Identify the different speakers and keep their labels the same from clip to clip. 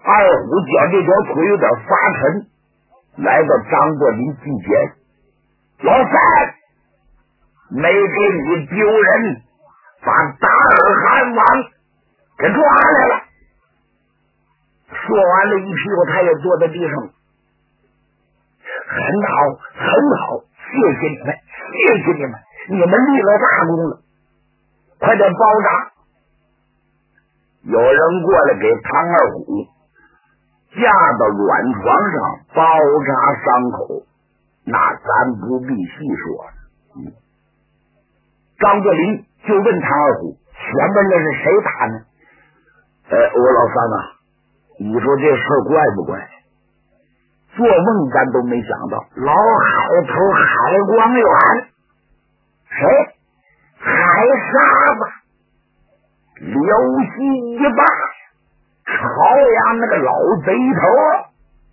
Speaker 1: 二虎觉这条腿有点发沉，来到张作霖近前，老三，没给你丢人，把达尔汗王给抓来了。说完了，一屁股他也坐在地上。很好，很好，谢谢你们，谢谢你们，你们立了大功了，快点包扎。有人过来给唐二虎架到软床上包扎伤口，那咱不必细说了。张作霖就问唐二虎，前面那是谁打呢？我老三啊，你说这事怪不怪？做梦咱都没想到，老海头海光远，谁？海沙子刘希一霸，朝阳那个老贼头，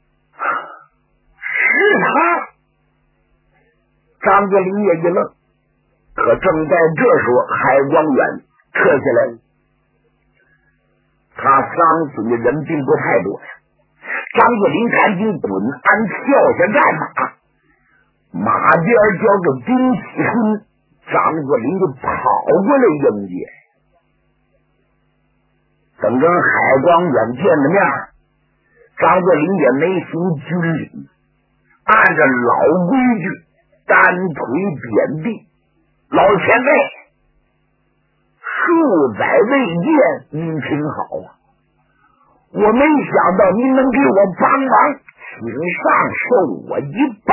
Speaker 1: 是他。张作霖也一愣，可正在这时候，海光远撤下来了。他伤死的人并不太多呀。张作霖赶紧滚鞍跳下战马，马边交个兵器声，张作霖就跑过来迎接。等跟海光远见了面，张作霖也没行军礼，按照老规矩单腿扁地，老前辈数载未见，您挺好啊，我没想到您能给我帮忙，请上受我一棒。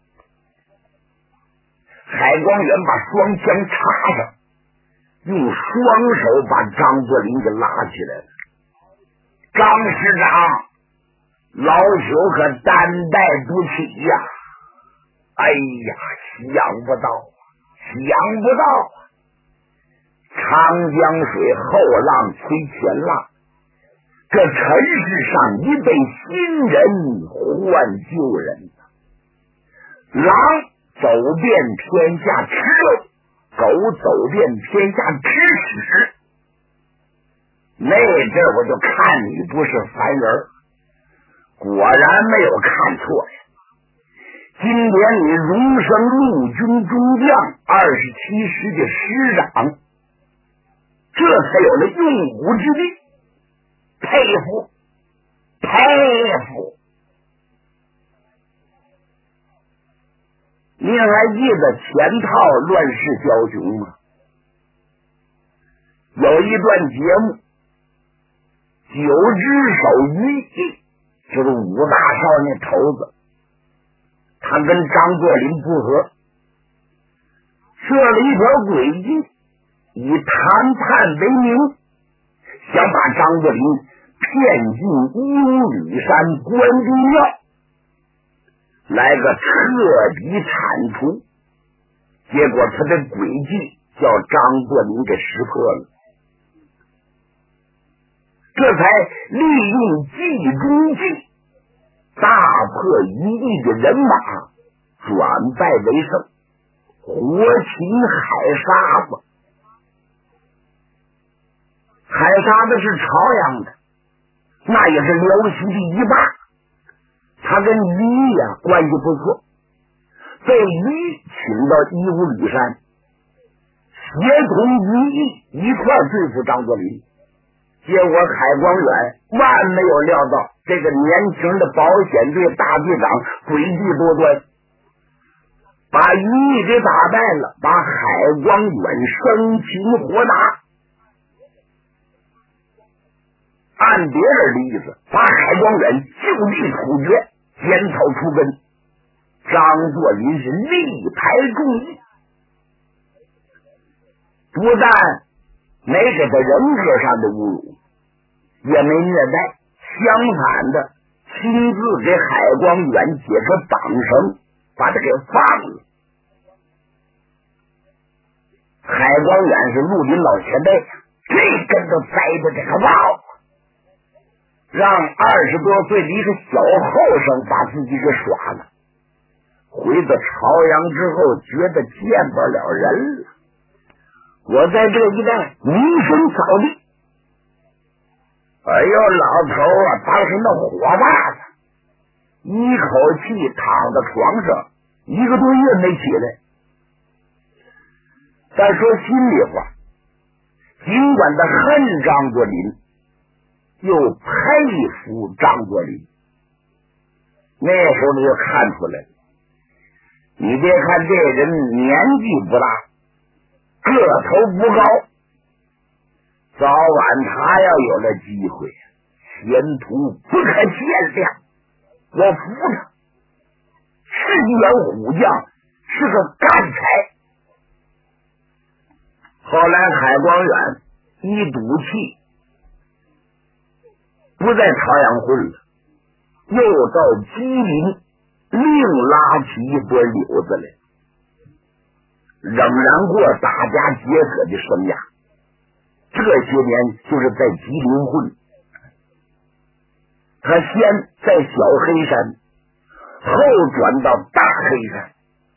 Speaker 1: 海光远把双枪插上，用双手把张作霖给拉起来了。张师长，老朽可担待不起呀！哎呀，想不到，想不到，长江水后浪推前浪，这尘世上一辈新人换旧人，狼走遍天下吃肉，狗走遍天下吃屎。那阵儿我就看你不是凡人，果然没有看错呀。今天你荣升陆军中将，27师的师长，这才有了用武之地，佩服佩服。您还记得前套乱世枭雄吗？有一段节目，九只手于毅，就是武大少那头子，他跟张作霖不和，设了一条诡计，以谈判为名，想把张作霖骗进伊吾吕山关帝庙，来个彻底铲除。结果他的诡计叫张作霖给识破了，这才利用计中计，大破于毅的人马，转败为胜，活擒海沙子。海沙子是朝阳的，那也是辽西的一霸，他跟于毅关系不错，被于毅请到伊吾吕山，协同于毅一块对付张作霖。结果海光远万没有料到，这个年轻的保险队大队长诡计多端，把于毅给打败了，把海光远生擒活拿。按别人的意思，把海光远就地处决，剪草除根。张作霖是力排众议，不但没给他人格上的侮辱，也没虐待，相反的亲自给海光远解开绑绳，把他给放了。海光远是绿林老前辈，这跟头栽的这个wow，让20多岁的一个小后生把自己给耍了。回到朝阳之后，觉得见不了人了。我在这一带名声扫地， 哎呦，老头啊，当时那火把子，一口气躺在床上1个多月没起来。再说心里话，尽管他恨张作霖，又佩服张作霖。那时候你就看出来了，你别看这人年纪不大，个头不高，早晚他要有了机会，前途不可限量。我服他，是一员虎将，是个干才。后来海光远一赌气，不在朝阳混了，又到吉林另拉起一波柳子来，仍然过打家劫舍的生涯。这些年就是在吉林混，他先在小黑山，后转到大黑山。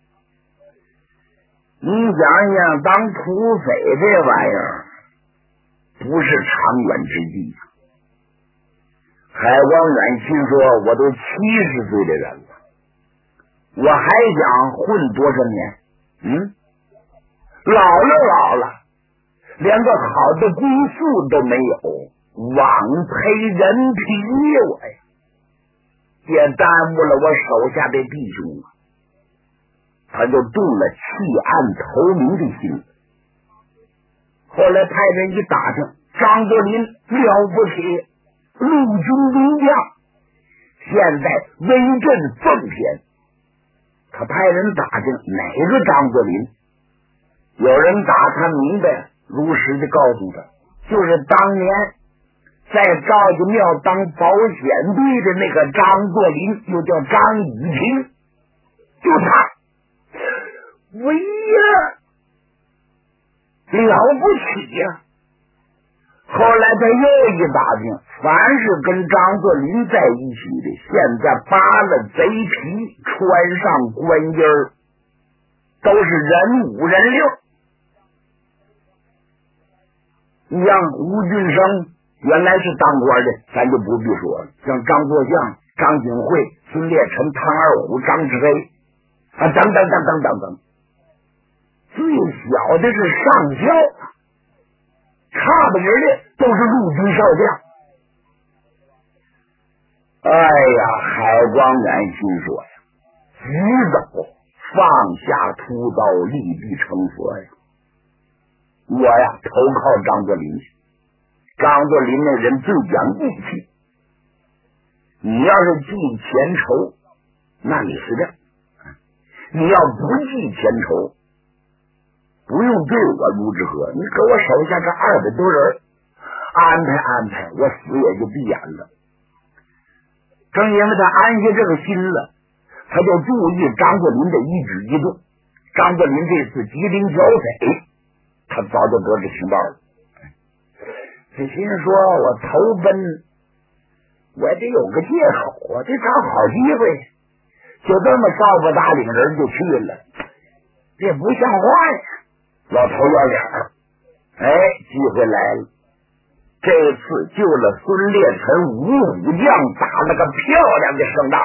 Speaker 1: 你想想，当土匪这玩意儿不是长远之计呀。海光远心说，我都70岁的人了，我还想混多少年？老了，连个好的归宿都没有，枉赔人皮我呀！也耽误了我手下的弟兄啊！他就动了弃暗投明的心。后来派人一打听，张作霖了不起，陆军名将，现在威震奉天。他派人打听哪个张作霖，有人打他明白，如实的告诉他，就是当年在赵家庙当保险队的那个张作霖，又叫张以平，就他。喂呀，了不起呀！后来他又一打听，凡是跟张作霖在一起的，现在扒了贼皮，穿上官衣儿，都是人五人六。你像吴俊生原来是当官的，咱就不必说了，像张作相、张景惠、孙烈臣、唐二虎、张志飞啊，等等，最小的是上校，差不离的都是陆军少将。哎呀，海光远心说呀，举走放下屠刀，立地成佛呀！我呀投靠张作霖去。张作霖那人最讲义气，你要是记前仇，那你是这；你要不记前仇，不用对我如之何，你给我手下这200多人安排，我死也就闭眼了。正因为他安下这个心了，他就注意张作霖的一举一动。张作霖这次吉林剿匪，他早就得知情报了。这心说，我投奔，我得有个借口啊，得找好机会，就这么少不打领人就去了，这不像话呀！老头要脸儿，机会来了。这次救了孙烈臣五虎将，打了个漂亮的胜仗。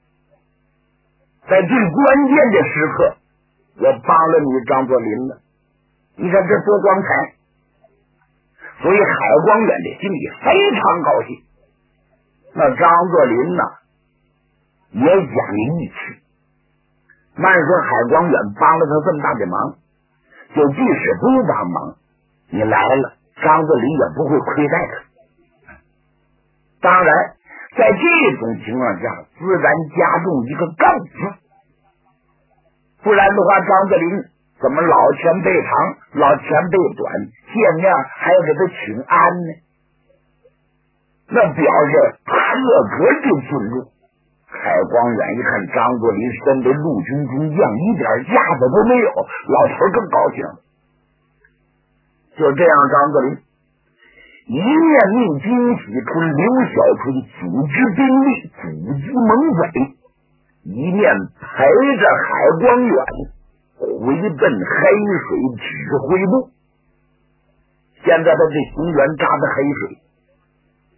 Speaker 1: 在最关键的时刻，我帮了你张作霖了，你看这多光彩！所以海光远的心里非常高兴。那张作霖呢，也讲义气。慢说海光远帮了他这么大的忙，就即使不帮忙，你来了，张作霖也不会亏待他。当然，在这种情况下，自然加重一个杠字，不然的话，张作霖怎么老前辈长，老前辈短，见面还要给他请安呢？那表示特格的尊重。海光远一看张作霖身为陆军中将，一点架子都没有，老头更高兴。就这样，张作霖一面命金喜春、刘小春组织兵力，阻击猛匪，一面陪着海光远回奔黑水指挥部。现在他的行员扎在黑水，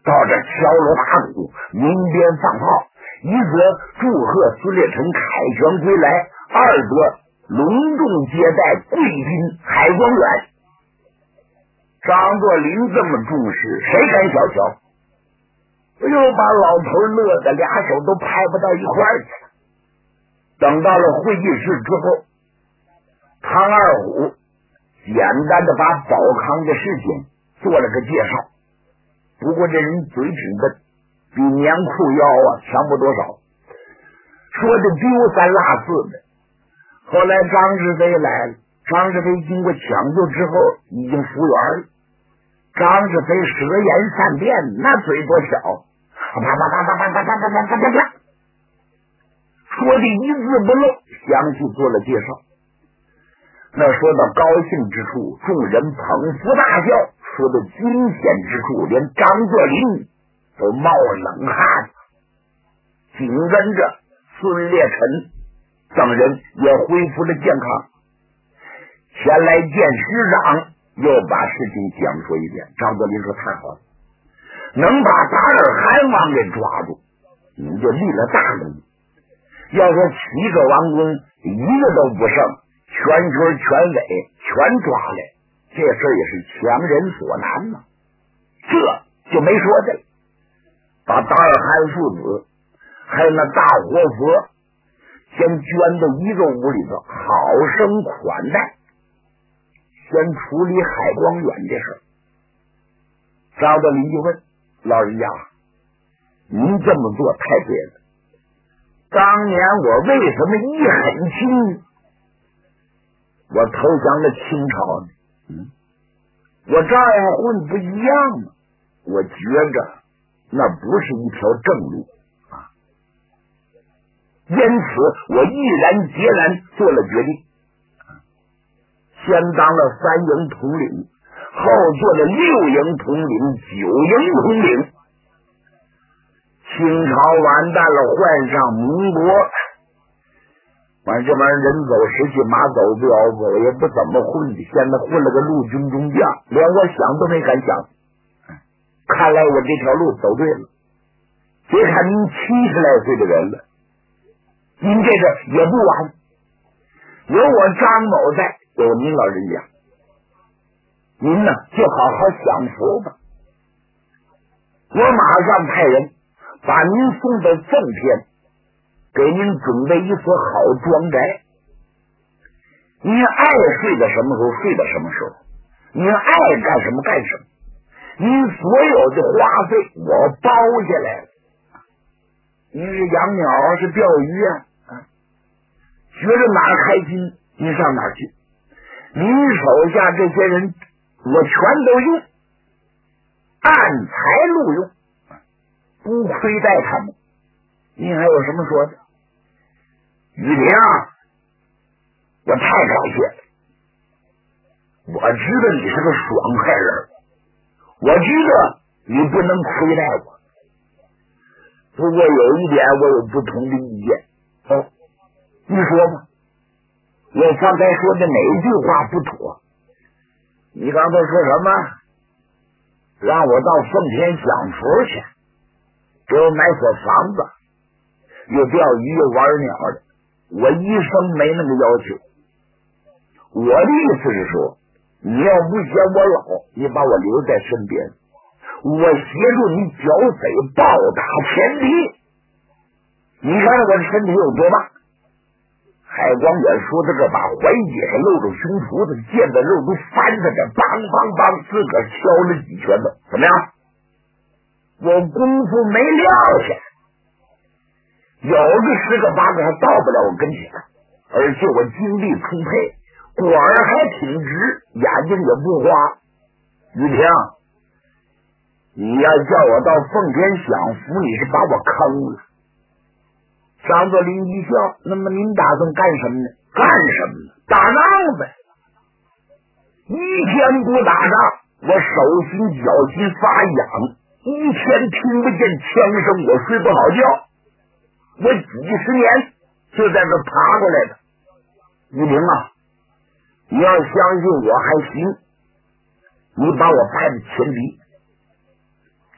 Speaker 1: 到这敲锣打鼓，鸣鞭放炮，一则祝贺孙烈臣凯旋归来，二则隆重接待贵宾海光远。张作霖这么重视，谁敢小瞧？又把老头乐得俩手都拍不到一块儿去了。等到了会议室之后，唐二虎简单的把保康的事情做了个介绍。不过这人嘴挺笨，比棉裤腰强不多少，说的丢三落四的。后来张志飞来了，张志飞经过抢救之后已经复原了。张志飞舌言善辩，那嘴多小，啪啪啪啪啪啪啪啪啪啪啪啪，说的一字不漏，详细做了介绍。那说到高兴之处，众人捧腹大笑；说到惊险之处，连张作霖都冒冷汗。紧跟着孙烈臣等人也恢复了健康，前来见师长，又把事情讲述一遍。张作霖说：“太好了，能把达尔汗王给抓住，你们就立了大功。要说7个王公一个都不剩，全军全委全抓来，这事儿也是强人所难嘛。这就没说的了。把达尔汗父子还有那大活佛先捐到一个屋里头，好生款待，先处理海光远这事儿。张作霖就问老人家：“您这么做太对了。当年我为什么一狠心，我投降了清朝呢？我照样混不一样吗？我觉着那不是一条正路啊。因此我毅然决然做了决定，先当了3营统领，后做了6营统领、9营统领。清朝完蛋了，换上民国，完这玩意儿人走失去，马走不了，我也不怎么混的，现在混了个陆军中将，连我想都没敢想。看来我这条路走对了。别看您70来岁的人了，您这个也不晚。有我张某在，有您老人家，您呢就好好享福吧。我马上派人把您送到奉天，给您准备一所好庄宅。您爱睡到什么时候睡到什么时候，您爱干什么干什么，您所有的花费我包下来了。您是养鸟啊，是钓鱼啊，觉着哪儿开心您上哪儿去。您手下这些人我全都用，按财录用，不亏待他们。您还有什么说的？玉玲，我太感谢了。我知道你是个爽快人，我知道你不能亏待我。不过有一点我有不同的意见。你说吧，我刚才说的哪一句话不妥？你刚才说什么？让我到奉天享福去，给我买所房子，又钓鱼又玩鸟的。我一生没那个要求。我的意思是说，你要不嫌我老，你把我留在身边，我协助你剿匪，暴打前敌。你看我的身体有多大？海光远说的这把怀解上露着胸脯子，腱子肉都翻着这，梆梆梆，自个儿敲了几拳头。怎么样？我功夫没撂下，有个10个8个还到不了我跟前，而且我精力充沛，管儿还挺直，眼睛也不花。玉萍，你要叫我到奉天享福，你是把我坑了。张作霖一笑，那么您打算干什么呢？干什么呢？打仗呗。一天不打仗，我手心脚心发痒，一天听不见枪声，我睡不好觉。我几十年就在这爬过来的。玉玲啊，你要相信我还行，你把我派的前敌，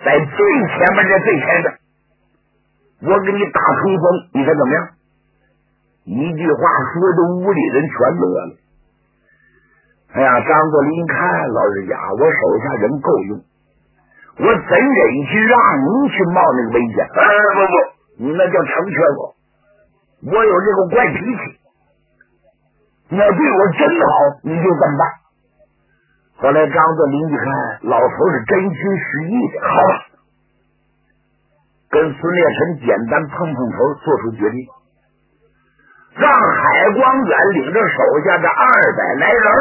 Speaker 1: 在最前面的最前面，我给你打冲锋，你看怎么样？一句话说的屋里人全乐了。哎呀，张作霖一看，老人家，我手下人够用，我怎忍心让你去冒那个危险？不，你那叫成全我，我有这个怪脾气，你要对我真好，你就这么办。后来张作霖一看，老头是真心实意的，好了，跟孙烈臣简单碰碰头，做出决定，让海光远领着手下的200来人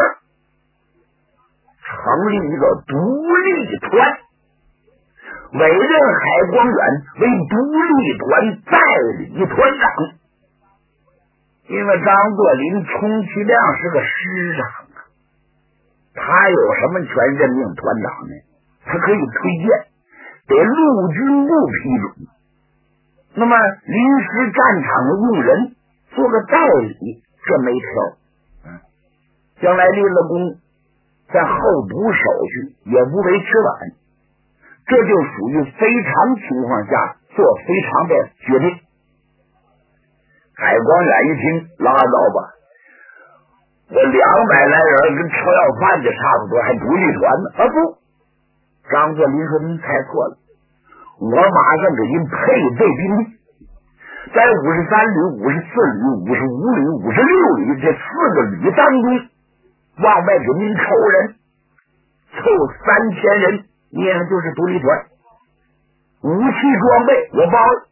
Speaker 1: 成立一个独立团，委任海光远为独立团代理团长。因为张作霖充其量是个师长啊，他有什么权任命团长呢？他可以推荐，得陆军部批准。那么临时战场的用人做个代理，这没挑。将来立了功，在后补手续也不为迟晚，这就属于非常情况下做非常的决定。海光远一听，拉倒吧，我200来人跟吃要饭的差不多，还独立团呢？不，张作霖说您猜错了，我马上给您配备兵力，在53旅、54旅、55旅、56旅这4个旅当中，往外给您抽人，凑3000人，你看就是独立团，武器装备我包了。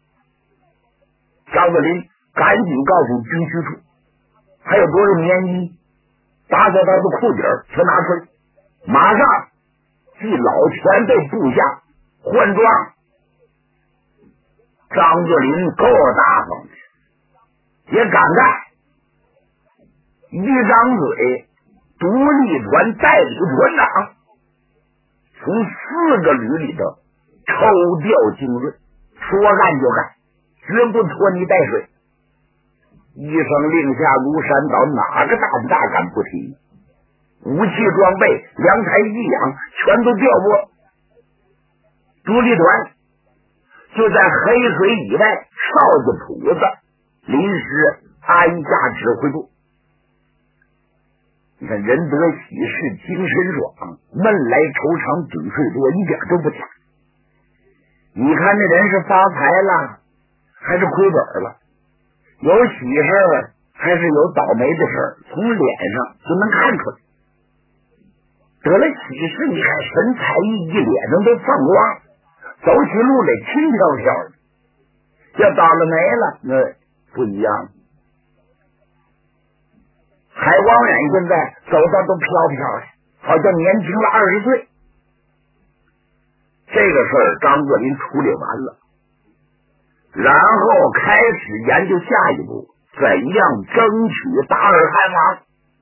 Speaker 1: 张作霖赶紧告诉军需处，还有多少棉衣，打扫裤底全拿出来，马上替老前辈部下换装。张作霖够大方的，也敢干，一张嘴独立团代理团长，从4个旅里头抽调精锐，说干就干，绝不拖泥带水。一声令下如山倒，哪个大不大敢不听？武器装备、粮台衣养全都调拨。独立团就在黑水以外哨子铺子临时安下指挥部。你看人得喜事精神爽，闷来愁肠顶睡多，一点都不假。你看那人是发财了还是亏本了，有喜事还是有倒霉的事，从脸上就能看出来。得了喜事，你看神采奕奕，脸上都放光，走起路来轻飘飘的。要倒了霉了，那不一样。海光远现在走道都飘飘的，好像年轻了20岁。这个事儿张作霖处理完了，然后开始研究下一步怎样争取达尔汗王。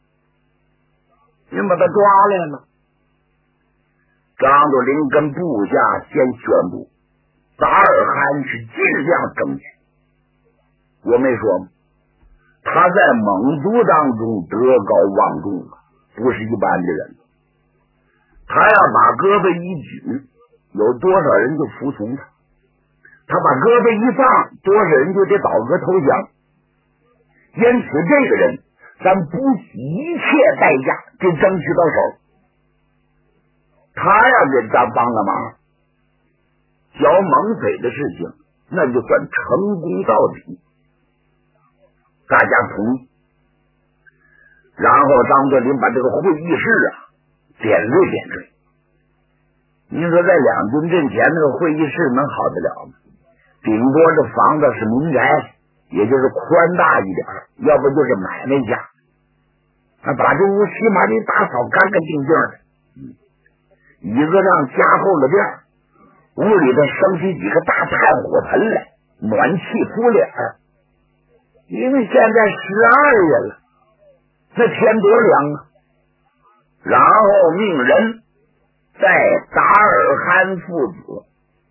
Speaker 1: 人把他抓来了，张作霖跟部下先宣布达尔汗是尽量争取。我没说吗？他在蒙族当中德高望重啊，不是一般的人。他要把胳膊一举，有多少人就服从他，他把胳膊一放，多少人就得倒戈投降。因此这个人咱不惜一切代价就争取到手。他要给咱帮了忙，剿蒙匪的事情那就算成功到底。大家同意，然后张作霖把这个会议室点缀点缀。你说在两军阵前那个会议室能好得了吗？顶多这房子是民宅，也就是宽大一点，要不就是买卖家，把这屋起码得打扫干干净净的，椅子上加厚了垫，屋里头升起几个大炭火盆来，暖气敷脸。因为现在12月了，那天多凉啊！然后命人在达尔汗父子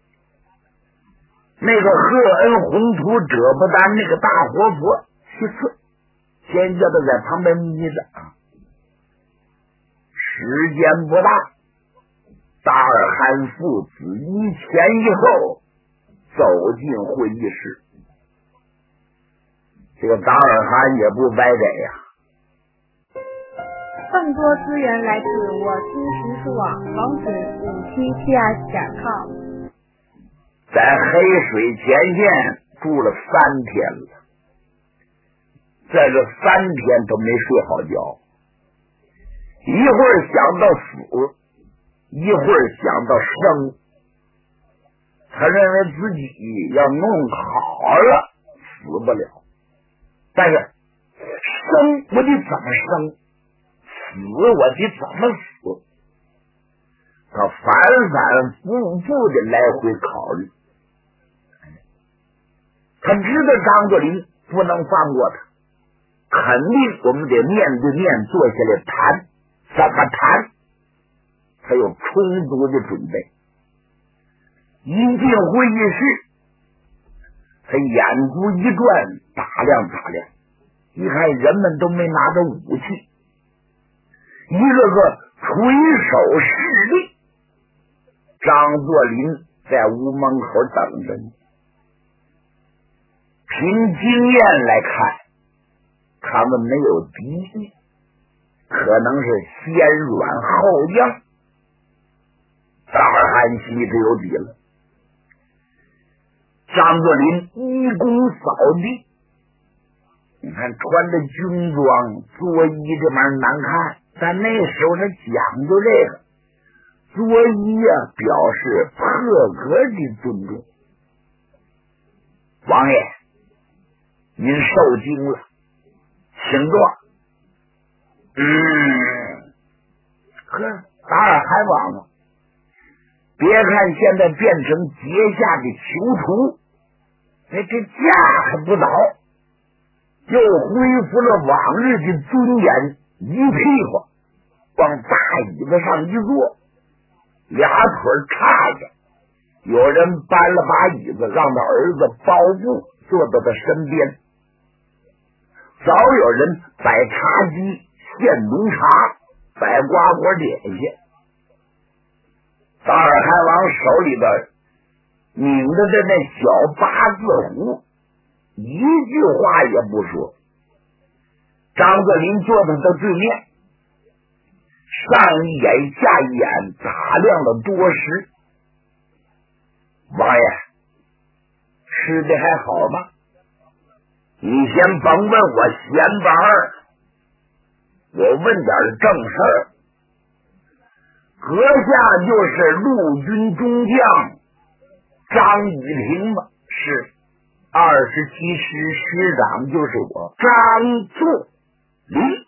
Speaker 1: 那个赫恩宏图者不丹那个大活佛去刺，先叫他在旁边眯着时间不大， 达尔汗父子一前一后走进会议室。这个达尔汗也不白给呀。
Speaker 2: 更多资源来自我知识书网，网址57TS.com。
Speaker 1: 在黑水前线住了3天了，在这3天都没睡好觉，一会儿想到死，一会儿想到生。他认为自己要弄好了死不了，但是生我得怎么生，死我得怎么死，他反反复复的来回考虑。他知道张作霖不能放过他，肯定我们得面对面坐下来谈，怎么谈他有充足的准备。一进会议室，他眼珠一转，打量，一看人们都没拿着武器，一个个垂手侍立。张作霖在屋门口等着你。凭经验来看，他们没有敌意，可能是先软后硬。达尔汗心里就有底了。张作霖一躬扫地，你看穿着军装，作揖这玩意难看，但那时候他讲究这个作揖啊，表示破格的尊重。王爷，您受惊了，请坐。达尔汗王啊，别看现在变成阶下的囚徒，这架还不倒，又恢复了往日的尊严，一屁股往大椅子上一坐，俩腿叉着，有人搬了把椅子让他儿子包布坐到他身边，早有人摆茶几献浓茶，摆瓜果点心。达尔汗王手里的拧着的那小八字胡，一句话也不说。张作霖坐在他对面，上一眼下一眼打量了多时。王爷，吃的还好吗？你先甭问我闲玩儿，我问点正事儿。阁下就是陆军中将张雨婷吗？是，27师师长就是我张作霖。